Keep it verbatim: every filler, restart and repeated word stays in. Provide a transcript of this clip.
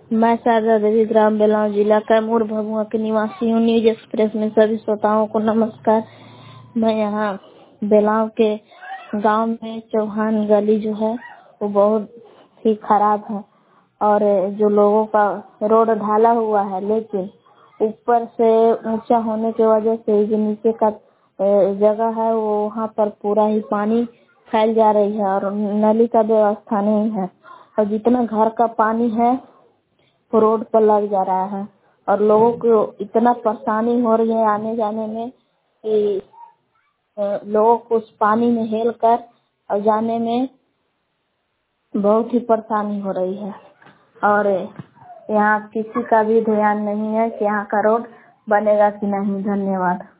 मैं शारदा देवी ग्राम बेलाव जिला कैमूर भभुआ के निवासी हूँ। न्यूज एक्सप्रेस में सभी श्रोताओं को नमस्कार। मैं यहाँ बेलाव के गांव में चौहान गली जो है वो बहुत ही खराब है और जो लोगों का रोड ढाला हुआ है, लेकिन ऊपर से ऊंचा होने की वजह से जो नीचे का जगह है वो वहाँ पर पूरा ही पानी फैल जा रही है और नली का व्यवस्था नहीं है और जितना घर का पानी है वो रोड पर लग जा रहा है और लोगों को इतना परेशानी हो रही है आने जाने में कि लोगों को उस पानी में हेल कर और जाने में बहुत ही परेशानी हो रही है और यहाँ किसी का भी ध्यान नहीं है कि यहाँ का रोड बनेगा कि नहीं। धन्यवाद।